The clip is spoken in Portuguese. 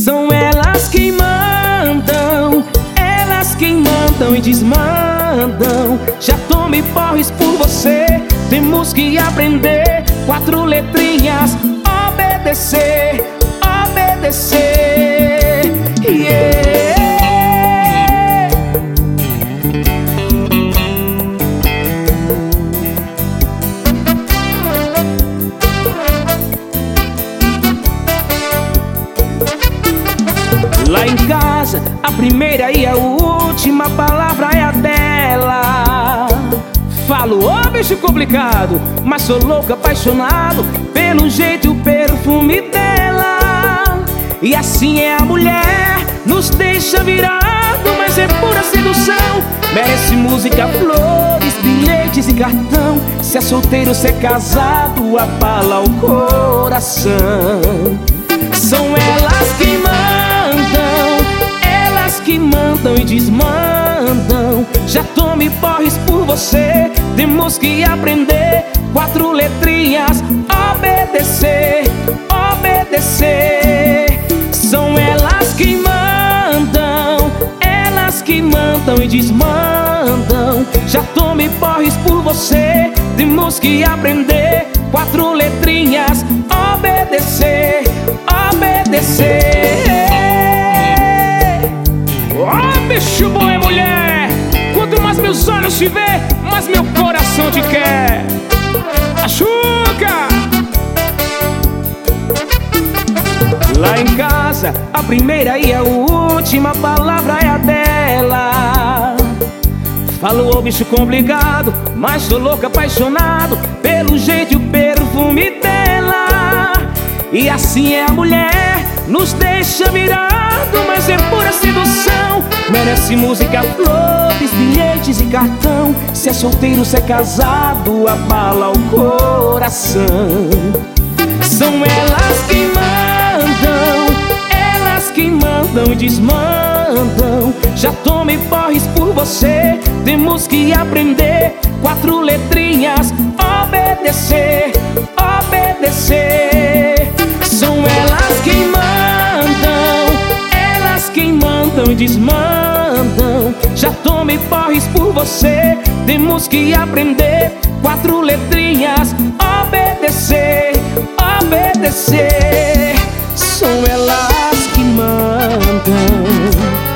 São elas quem mandam, elas quem mandam e desmandam. Já tomei porres por você, temos que aprender 4 letrinhas: obedecer, obedecer. Yeah. Lá em casa, a primeira e a última palavra é a dela. Falo, ô bicho complicado, mas sou louco, apaixonado pelo jeito e o perfume dela. E assim é a mulher, nos deixa virado, mas é pura sedução. Merece música, flores, bilhetes e cartão. Se é solteiro, se é casado, abala o coração. São elas que mandam, elas que mandam e desmandam. Já tomei porres por você, temos que aprender 4 letrinhas: obedecer, obedecer. São elas que mandam, elas que mandam e desmandam. Já tomei porres por você, temos que aprender 4 letrinhas: obedecer, obedecer. Oh, bicho bom é mulher. Quanto mais meus olhos te vê, mais meu coração te quer. Açúcar! Lá em casa, a primeira e a última palavra é a dela. Falo, ô bicho complicado, mas sou louco, apaixonado pelo jeito e o perfume dela. E assim é a mulher, nos deixa virado, mas é pura sedução. Merece música, flores, bilhetes e cartão. Se é solteiro, se é casado, abala o coração. São elas que mandam, elas que mandam e desmandam. Já tomei porres por você, temos que aprender 4 letrinhas: obedecer, obedecer. São elas quem mandam, elas quem mandam e desmandam. Já tomei porres por você, temos que aprender 4 letrinhas: obedecer, obedecer. São elas que mandam.